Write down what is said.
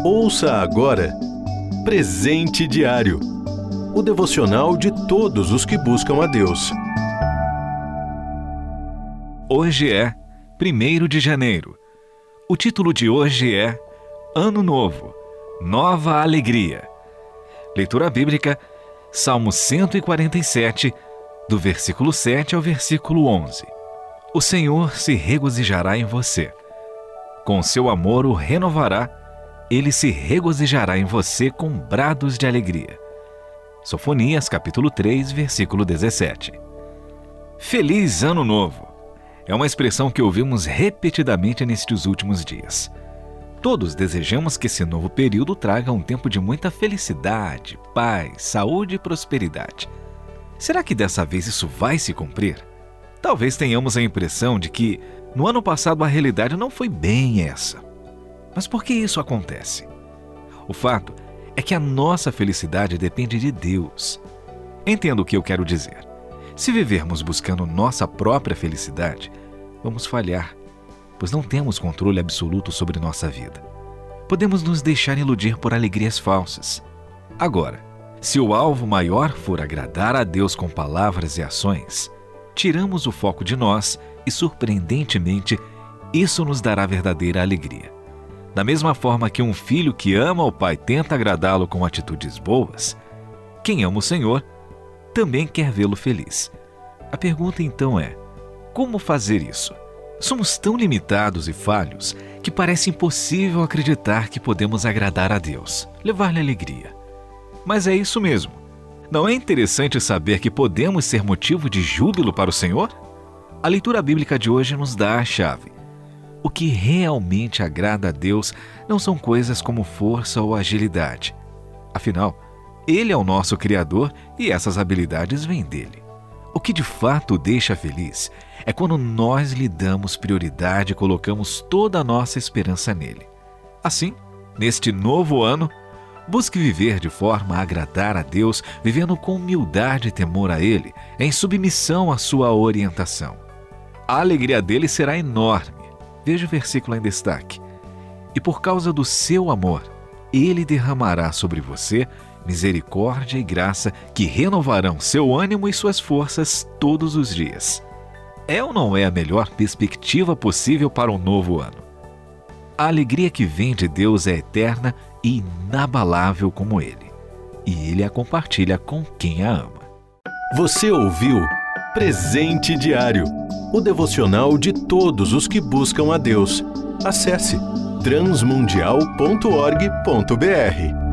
Ouça agora Presente Diário, o devocional de todos os que buscam a Deus. Hoje é 1º de janeiro. O título de hoje é Ano Novo, Nova Alegria. Leitura bíblica, Salmo 147, do versículo 7 ao versículo 11. O Senhor se regozijará em você. Com seu amor o renovará, ele se regozijará em você com brados de alegria. Sofonias, capítulo 3, versículo 17. Feliz Ano Novo! É uma expressão que ouvimos repetidamente nestes últimos dias. Todos desejamos que esse novo período traga um tempo de muita felicidade, paz, saúde e prosperidade. Será que dessa vez isso vai se cumprir? Talvez tenhamos a impressão de que no ano passado a realidade não foi bem essa. Mas por que isso acontece? O fato é que a nossa felicidade depende de Deus. Entenda o que eu quero dizer. Se vivermos buscando nossa própria felicidade, vamos falhar, pois não temos controle absoluto sobre nossa vida. Podemos nos deixar iludir por alegrias falsas. Agora, se o alvo maior for agradar a Deus com palavras e ações, tiramos o foco de nós e, surpreendentemente, isso nos dará verdadeira alegria. Da mesma forma que um filho que ama o pai tenta agradá-lo com atitudes boas, quem ama o Senhor também quer vê-lo feliz. A pergunta então é: como fazer isso? Somos tão limitados e falhos que parece impossível acreditar que podemos agradar a Deus, levar-lhe alegria. Mas é isso mesmo. Não é interessante saber que podemos ser motivo de júbilo para o Senhor? A leitura bíblica de hoje nos dá a chave. O que realmente agrada a Deus não são coisas como força ou agilidade. Afinal, Ele é o nosso Criador e essas habilidades vêm dele. O que de fato o deixa feliz é quando nós lhe damos prioridade e colocamos toda a nossa esperança nele. Assim, neste novo ano, busque viver de forma a agradar a Deus, vivendo com humildade e temor a Ele, em submissão à sua orientação. A alegria dele será enorme. Veja o versículo em destaque. E por causa do seu amor, Ele derramará sobre você misericórdia e graça que renovarão seu ânimo e suas forças todos os dias. É ou não é a melhor perspectiva possível para um novo ano? A alegria que vem de Deus é eterna e inabalável como Ele. E Ele a compartilha com quem a ama. Você ouviu Presente Diário, o devocional de todos os que buscam a Deus. Acesse transmundial.org.br.